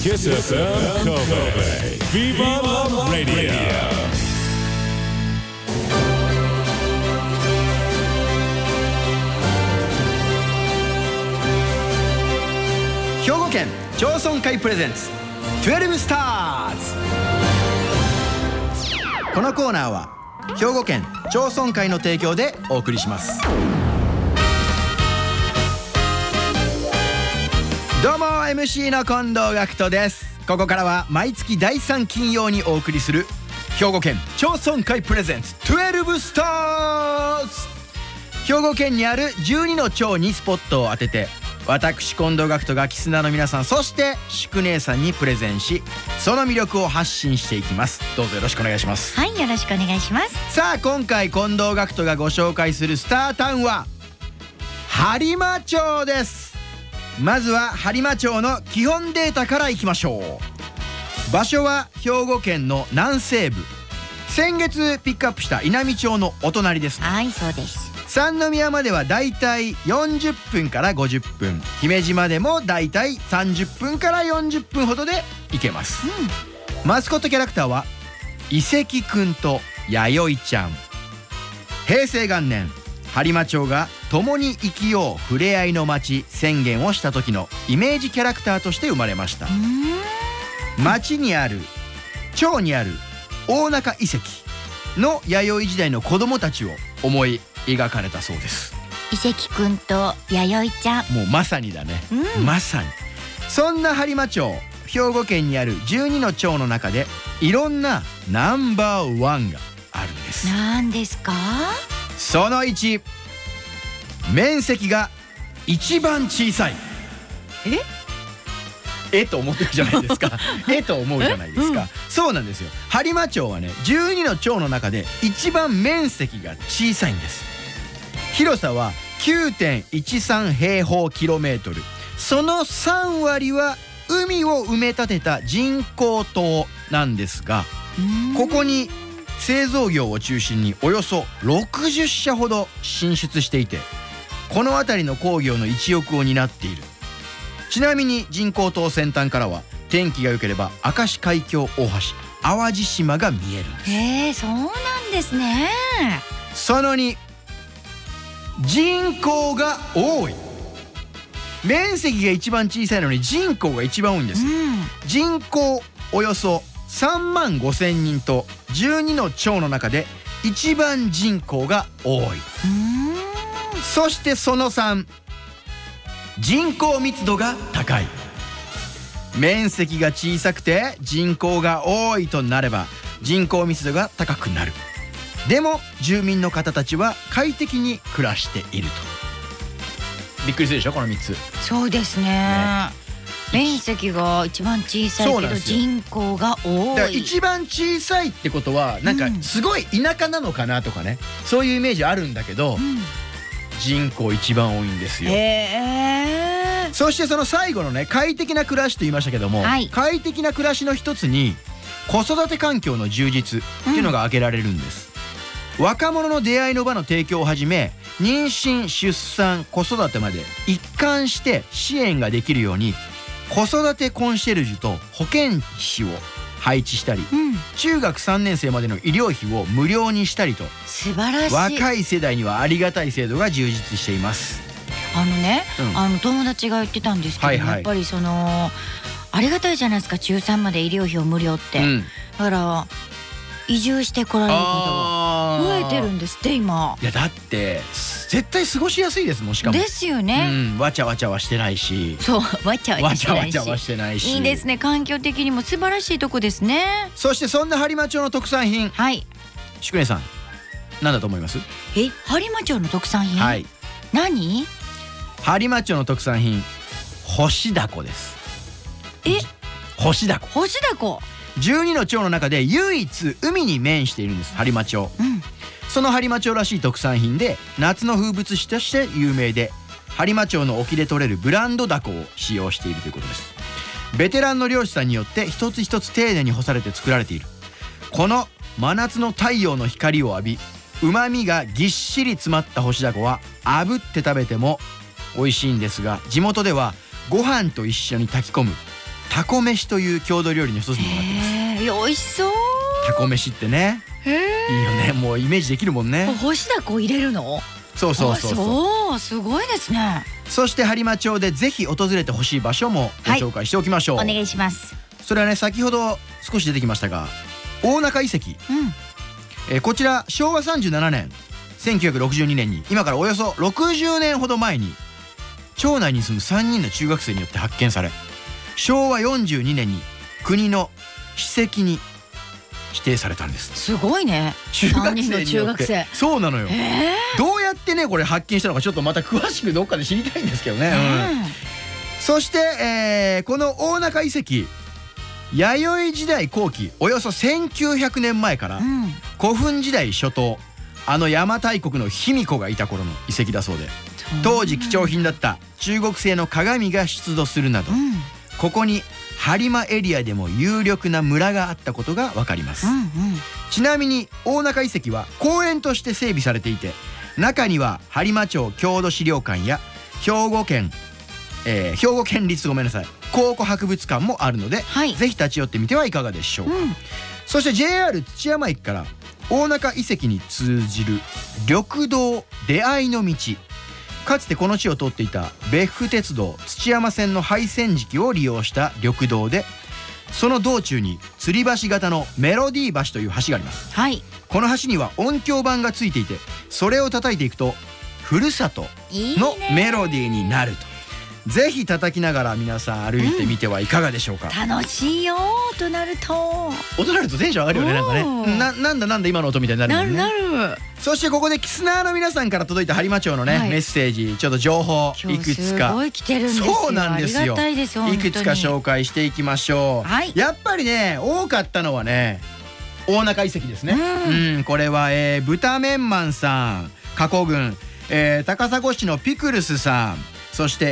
Kiss FM Kobe Viva la Radio。 兵庫県町村会プレゼンツ12スターズ。このコーナーは兵庫県町村会の提供でお送りします。どうも MC の近藤学人です。ここからは毎月第3金曜にお送りする兵庫県町村会プレゼンツ12スターズ。兵庫県にある12の町にスポットを当てて、私近藤学人がキスナーの皆さん、そして宿姉さんにプレゼンし、その魅力を発信していきます。どうぞよろしくお願いします。 はい、よろしくお願いします。 さあ、今回近藤学人がご紹介するスタータウンは播磨町です。まずは播磨町の基本データからいきましょう。場所は兵庫県の南西部、先月ピックアップした稲美町のお隣です。 はい、そうです。 三宮まではだいたい40分から50分、姫路までもだいたい30分から40分ほどで行けます、マスコットキャラクターは遺跡くんと弥生ちゃん。平成元年、播磨町が共に生きようふれあいの町宣言をした時のイメージキャラクターとして生まれました。町にある、町にある大中遺跡の弥生時代の子供たちを思い描かれたそうです。 遺跡くんと弥生ちゃん、 もうまさにだね、まさに。そんな播磨町、兵庫県にある12の町の中でいろんなナンバーワンがあるんです。 なんですか？ その1、面積が一番小さい。と思ってるじゃないですかと思うじゃないですか、そうなんですよ。播磨町はね、12の町の中で一番面積が小さいんです。広さは 9.13 平方キロメートル。その3割は海を埋め立てた人工島なんですが、ここに製造業を中心におよそ60社ほど進出していて、この辺りの工業の一翼を担っている。ちなみに人工島先端からは天気が良ければ明石海峡大橋淡路島が見えるんです。 そうなんですね。 その2、人口が多い。面積が一番小さいのに人口が一番多いんです、人口およそ3万5千人と12の町の中で一番人口が多い。そしてその3、人口密度が高い。面積が小さくて人口が多いとなれば人口密度が高くなる。でも住民の方たちは快適に暮らしていると。びっくりするでしょ、この3つ。 そうですね。面積が一番小さいけど人口が多い。 だから一番小さいってことはなんかすごい田舎なのかなとかね、そういうイメージあるんだけど、人口一番多いんですよ。そしてその最後のね、快適な暮らしと言いましたけども、快適な暮らしの一つに子育て環境の充実っていうのが挙げられるんです、若者の出会いの場の提供をはじめ、妊娠出産子育てまで一貫して支援ができるように子育てコンシェルジュと保健師を配置したり、中学3年生までの医療費を無料にしたりと、 素晴らしい。 若い世代にはありがたい制度が充実しています。 友達が言ってたんですけど、やっぱりそのありがたいじゃないですか、中3まで医療費を無料って、だから移住してこられる方が増えてるんですって今。 いやだって絶対過ごしやすいですもん。しかもですよね、 わちゃわちゃはしてないし。 そう、わちゃわちゃはしてないし。 いいですね、環境的にも素晴らしいとこですね。 そしてそんな播磨町の特産品、宿根さん何だと思います？ 播磨町の特産品、何？ 播磨町の特産品、干しダコです。干しダコ。 干しダコ。 12の町の中で唯一海に面しているんです、播磨町。その播磨町らしい特産品で夏の風物詩として有名で、播磨町の沖で採れるブランドダコを使用しているということです。ベテランの漁師さんによって一つ一つ丁寧に干されて作られている。この真夏の太陽の光を浴び、旨味がぎっしり詰まった干しダコは炙って食べても美味しいんですが、地元ではご飯と一緒に炊き込むタコ飯という郷土料理の一つにもなってます。 美味しそう。 タコ飯ってね、いいよね。もうイメージできるもんね。 干しダコ入れるの？ そうそうそうそう。すごいですね。 そして播磨町でぜひ訪れてほしい場所もご紹介しておきましょう。 お願いします。 それはね、先ほど少し出てきましたが、大中遺跡、こちら昭和37年1962年に、今からおよそ60年ほど前に町内に住む3人の中学生によって発見され、昭和42年に国の史跡に指定されたんです。 すごいね。 中学生によって。そうなのよ。どうやってねこれ発見したのか、ちょっとまた詳しくどっかで知りたいんですけどね。そして、この大中遺跡、弥生時代後期、およそ1900年前から古墳時代初頭、邪馬台国の卑弥呼がいた頃の遺跡だそうで、当時貴重品だった中国製の鏡が出土するなど、ここに播磨エリアでも有力な村があったことが分かります。ちなみに大中遺跡は公園として整備されていて、中には播磨町郷土資料館や兵庫県立考古博物館もあるので、ぜひ立ち寄ってみてはいかがでしょうか。そして JR 土山駅から大中遺跡に通じる緑道出会いの道、かつてこの地を通っていた別府鉄道土山線の廃線時期を利用した緑道で、その道中に吊り橋型のメロディー橋という橋があります。この橋には音響板がついていて、それを叩いていくとふるさとのメロディーになると。ぜひ叩きながら皆さん歩いてみてはいかがでしょうか。 楽しいよ。となるとテンション上がるよね。なんかね、なんだ今の音みたいになるもんね。なる。そしてここでキスナーの皆さんから届いた播磨町のね、メッセージ、ちょっと情報いくつか。 すごい来てるんですよ。 そうなんですよ。いくつか紹介していきましょう。やっぱりね、多かったのはね、大中遺跡ですね。これは豚メンマンさん、加古郡、高砂市のピクルスさん、そして、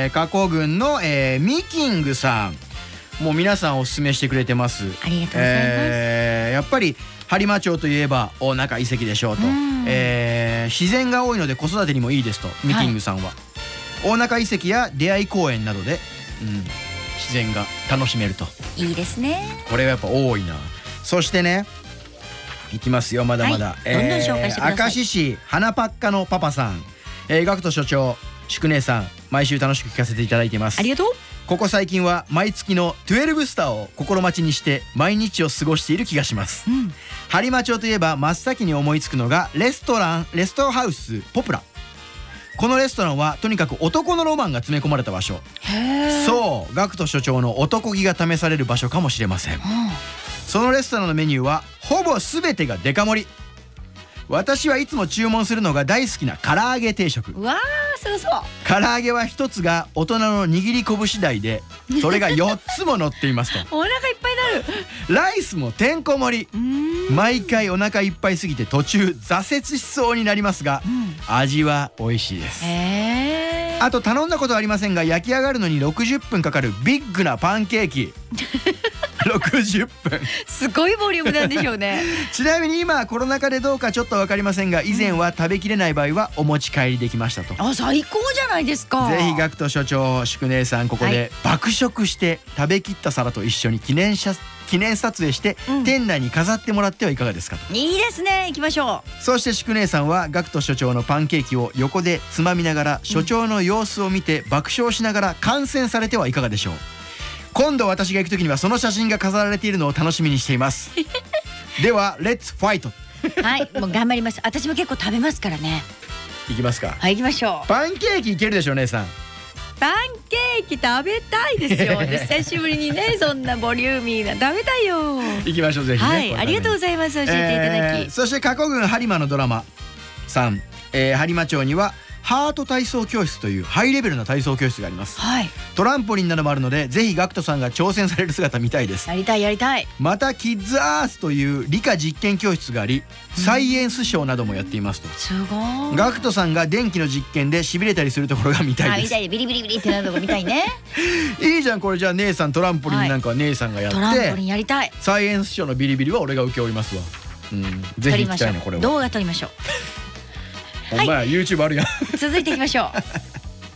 加古郡の、ミキングさん、もう皆さんおすすめしてくれてます。 ありがとうございます。 やっぱり播磨町といえば大中遺跡でしょうと、自然が多いので子育てにもいいですと、ミキングさんは、大中遺跡や出会い公園などで、自然が楽しめると。いいですね。 これはやっぱ多いな。そしてね、いきますよ、まだまだ。 どんどん紹介してください。 明石市花パッカのパパさん、学徒所長宿姉さん、毎週楽しく聞かせていただいてます。 ありがとう。 ここ最近は毎月の12スターを心待ちにして毎日を過ごしている気がします。播磨町といえば真っ先に思いつくのがレストハウスポプラ。このレストランはとにかく男のロマンが詰め込まれた場所。そう、学徒所長の男気が試される場所かもしれません。そのレストランのメニューはほぼ全てがデカ盛り。私はいつも注文するのが大好きな唐揚げ定食。 うわー、すごそう。 唐揚げは一つが大人の握り拳大で、それが4つも乗っていますと。 お腹いっぱいになる。 ライスもてんこ盛り。毎回お腹いっぱいすぎて途中挫折しそうになりますが、味は美味しいです。あと頼んだことはありませんが、焼き上がるのに60分かかるビッグなパンケーキ。60分すごいボリュームなんでしょうね。 ちなみに今コロナ禍でどうかちょっと分かりませんが、以前は食べきれない場合はお持ち帰りできましたと。 最高じゃないですか。 ぜひ学徒所長宿姉さん、ここで爆食して食べきった皿と一緒に記念撮影して、店内に飾ってもらってはいかがですかと。 いいですね、行きましょう。そして宿姉さんは学徒所長のパンケーキを横でつまみながら、所長の様子を見て爆笑しながら観戦されてはいかがでしょう。今度私が行く時にはその写真が飾られているのを楽しみにしています。ではレッツファイト。 はい、もう頑張ります。私も結構食べますからね。 行きますか。 はい、行きましょう。 パンケーキいけるでしょ姉さん。 パンケーキ食べたいですよ。久しぶりにね、そんなボリューミーな食べたいよ。 行きましょう、ぜひね。 はい、ありがとうございます。教えていただき。 そして加古郡播磨のドラマさん、播磨町にはハート体操教室というハイレベルな体操教室があります。トランポリンなどもあるので、ぜひ学徒さんが挑戦される姿見たいです。 やりたいやりたい。 またキッズアースという理科実験教室があり、サイエンスショーなどもやっていますと。 すごい。 学徒さんが電気の実験でしびれたりするところが見たいです。 見たい、ビリビリビリってなるとこ見たいね。 いいじゃん、これじゃあ姉さんトランポリンなんかは姉さんがやって、 トランポリンやりたい。 サイエンスショーのビリビリは俺が請け負いますわ。ぜひ行きたいな、これは。 動画撮りましょう。 お前 YouTube あるやん。 続いていきましょう。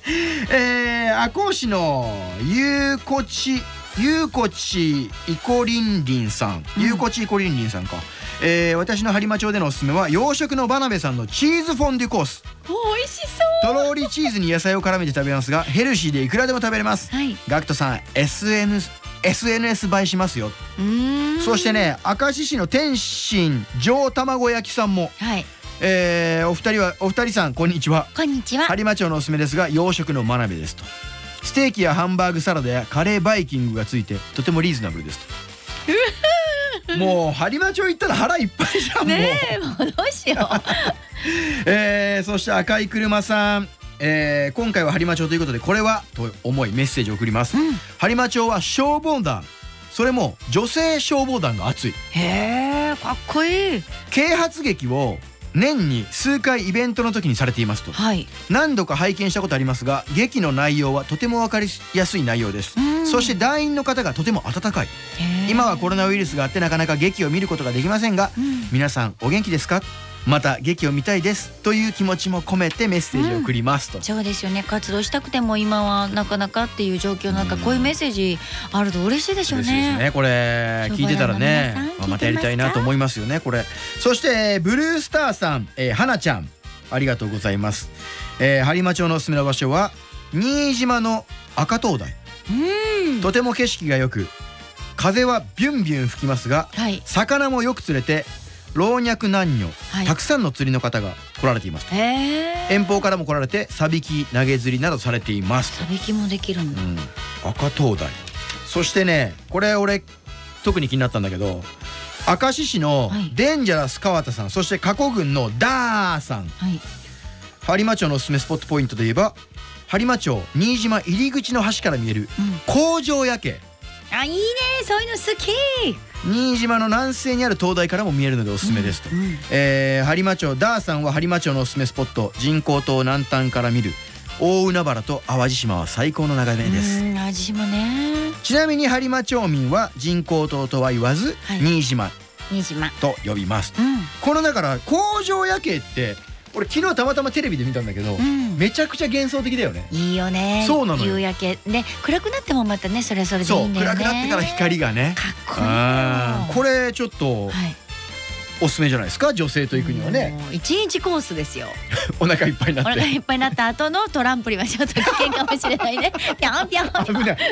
赤穂市のゆうこちイコリンリンさん、ゆうこちイコリンリンさんか。私の播磨町でのおすすめは洋食のバナベさんのチーズフォンデュコース。 美味しそう。 とろーりチーズに野菜を絡めて食べますがヘルシーでいくらでも食べれます。ガクトさん SNS 映えしますよ。そしてね、明石市の天津上卵焼きさんも、お二人さんこんにちは。 こんにちは。 播磨町のおすすめですが洋食の真鍋ですと。ステーキやハンバーグサラダやカレーバイキングがついてとてもリーズナブルですと。もう播磨町行ったら腹いっぱいじゃん。 ねえ、もうどうしよう。そして赤い車さん、今回は播磨町ということでこれはと思いメッセージを送ります。播磨町は消防団、それも女性消防団が熱い。 へえ、かっこいい。 啓発劇を年に数回イベントの時にされていますと。何度か拝見したことありますが劇の内容はとても分かりやすい内容です。そして団員の方がとても温かい。今はコロナウイルスがあってなかなか劇を見ることができませんが、皆さんお元気ですか、また劇を見たいですという気持ちも込めてメッセージを送りますと。 そうですよね、活動したくても今はなかなかっていう状況の中、こういうメッセージあると嬉しいでしょうね。 嬉しいですね、これ聞いてたらね、またやりたいなと思いますよねこれ。そしてブルースターさん、はなちゃんありがとうございます。播磨町のおすすめの場所は新島の赤灯台。とても景色が良く風はビュンビュン吹きますが、魚もよく釣れて老若男女、たくさんの釣りの方が来られています。遠方からも来られてサビキ投げ釣りなどされています。 サビキもできるんだ。 赤灯台。そしてね、これ俺特に気になったんだけど、明石市のデンジャラス川田さん、そして加古郡のダーさん、播磨町のおすすめスポットポイントといえば播磨町新島入り口の橋から見える工場夜景。 いいね、そういうの好き。 新島の南西にある灯台からも見えるのでおすすめですと。播磨町ダーさんは播磨町のおすすめスポット、人工島南端から見る大海原と淡路島は最高の眺めです。 淡路島ね。 ちなみに播磨町民は人工島とは言わず、新島と呼びます。このだから工場夜景って俺昨日たまたまテレビで見たんだけど、めちゃくちゃ幻想的だよね。 いいよね。 そうなのよ。 夕焼けね、暗くなってもまたね、それはそれでいいんだよね。 そう、暗くなってから光がね、 かっこいいよ。 これちょっとおすすめじゃないですか、女性と行くにはね。 1日コースですよ。 お腹いっぱいになって、 お腹いっぱいになった後のトランポリンはちょっと危険かもしれないね。ピャンピャン。 危ない。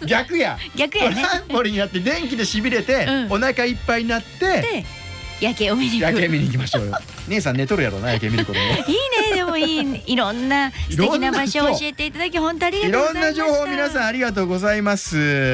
逆やね。トランポリンやって電気でしびれてお腹いっぱいになって夜景を見に行く。 夜景見に行きましょうよ。姉さん寝とるやろな、夜景見ることも。いいね、でもいろんな素敵な場所を教えていただき本当ありがとうございました。 いろんな情報皆さんありがとうございます。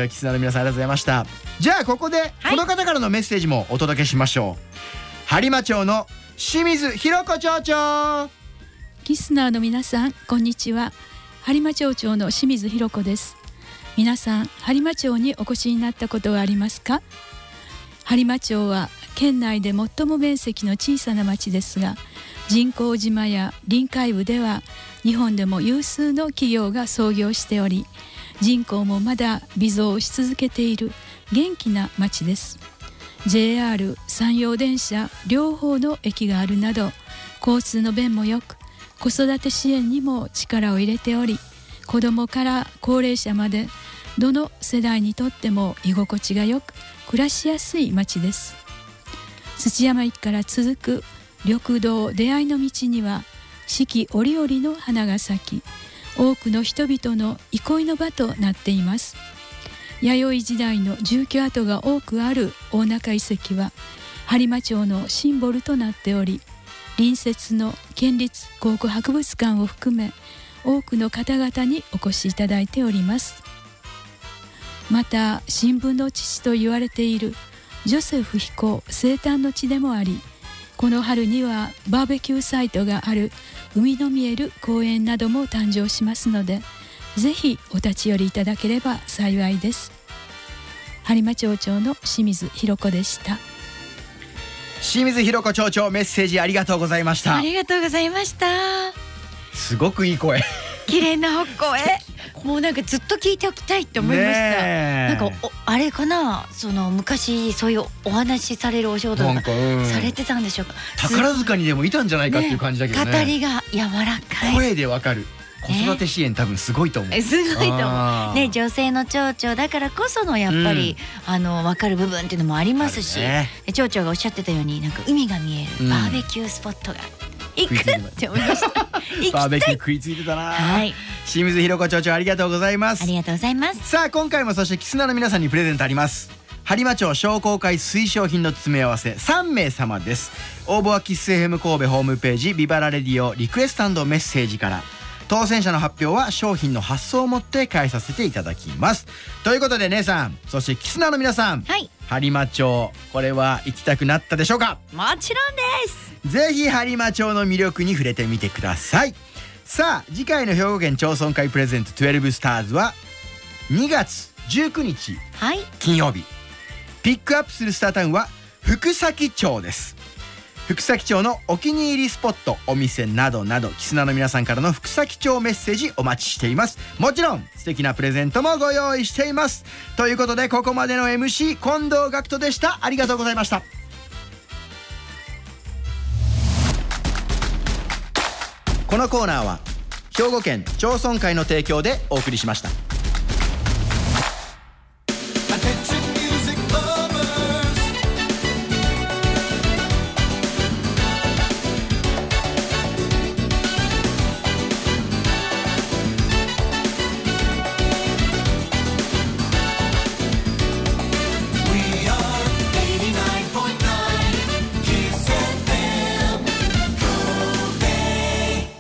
キスナーの皆さんありがとうございました。じゃあここでこの方からのメッセージもお届けしましょう。播磨町の清水弘子町長。 キスナーの皆さんこんにちは。播磨町長の清水弘子です。皆さん播磨町にお越しになったことはありますか？播磨町は県内で最も面積の小さな町ですが、人工島や臨海部では日本でも有数の企業が創業しており、人口もまだ微増し続けている元気な町です。 JR 山陽電車両方の駅があるなど交通の便もよく、子育て支援にも力を入れており、子どもから高齢者までどの世代にとっても居心地がよく暮らしやすい町です。土山駅から続く緑道出会いの道には四季折々の花が咲き、多くの人々の憩いの場となっています。弥生時代の住居跡が多くある大中遺跡は播磨町のシンボルとなっており、隣接の県立考古博物館を含め多くの方々にお越しいただいております。また新聞の父と言われているジョセフ飛行生誕の地でもあり、この春にはバーベキューサイトがある海の見える公園なども誕生しますので、ぜひお立ち寄りいただければ幸いです。播磨町長の清水弘子でした。 清水弘子町長、メッセージありがとうございました。 ありがとうございました。 すごくいい声。 綺麗な声。もうなんかずっと聞いておきたいって思いました。なんかあれかな、その昔そういうお話しされるお仕事がされてたんでしょうか。 宝塚にでもいたんじゃないかっていう感じだけどね。 語りが柔らかい。 声でわかる。 子育て支援多分すごいと思う。 すごいと思うね。女性の町長だからこそのやっぱり、分かる部分っていうのもありますし、町長がおっしゃってたようになんか海が見えるバーベキュースポットが行くって思いました。 バーベキュー食いついてたな。 はい。 清水ひろ子町長ありがとうございます。 ありがとうございます。 さあ今回もそしてキスナの皆さんにプレゼントあります。播磨町商工会推奨品の詰め合わせ3名様です。応募はキス FM 神戸ホームページビバラレディオリクエスト&メッセージから。当選者の発表は商品の発送をもって返させていただきます。ということで姉さん、そしてキスナの皆さん、播磨町これは行きたくなったでしょうか？ もちろんです。 ぜひ播磨町の魅力に触れてみてください。さあ次回の兵庫県町村会プレゼント12スターズは2月19日、金曜日。ピックアップするスタータウンは福崎町です。福崎町のお気に入りスポット、お店などなど、キスナの皆さんからの福崎町メッセージお待ちしています。もちろん素敵なプレゼントもご用意しています。ということでここまでの MC 近藤学人でした。ありがとうございました。このコーナーは兵庫県町村会の提供でお送りしました。